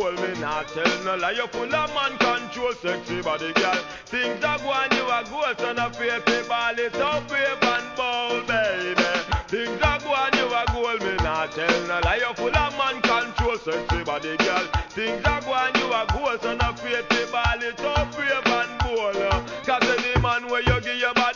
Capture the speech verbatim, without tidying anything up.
gold. Me not tell no lie, you full of man control, sexy body girl. Things are going, you are gold, son of faith, ball it up, brave and bold, baby. Things are going, you are gold. Me not tell no lie, you full of man control, sexy body girl. Things are going, you are gold, son of faith, ball it up, brave and bold. Cause any man where you give your body